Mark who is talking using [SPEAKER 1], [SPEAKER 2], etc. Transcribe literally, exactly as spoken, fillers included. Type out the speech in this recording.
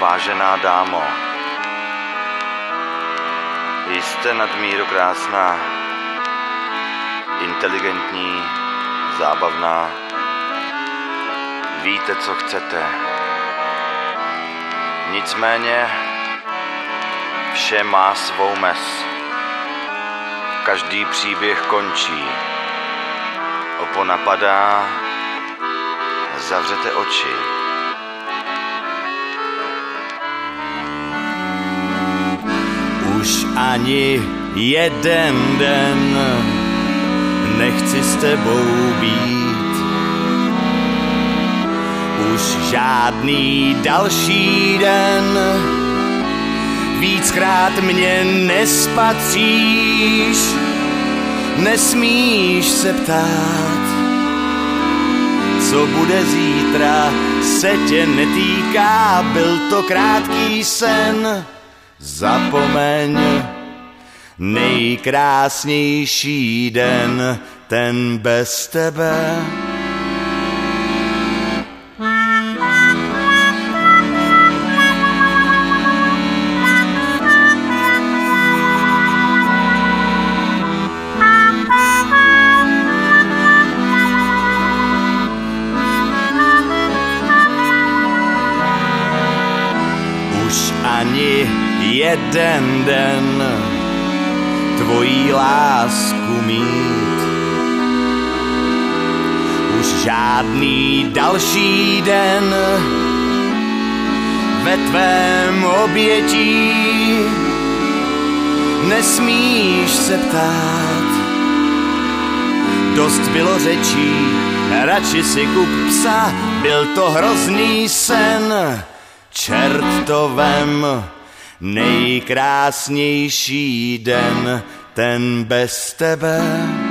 [SPEAKER 1] Vážená dámo, jste nadmíru krásná, inteligentní, zábavná. Víte, co chcete. Nicméně vše má svou mez. Každý příběh končí. Opona padá, zavřete oči.
[SPEAKER 2] Už ani jeden den nechci s tebou být. Už žádný další den víckrát mě nespatříš. Nesmíš se ptát, co bude zítra, se tě netýká, byl to krátký sen. Zapomeň, nejkrásnější den, ten bez tebe. Už ani jeden den tvojí lásku mít. Už žádný další den ve tvém obětí. Nesmíš se ptát, dost bylo řečí, radši si kup psa, byl to hrozný sen. Čert to vem, nejkrásnější den, ten bez tebe.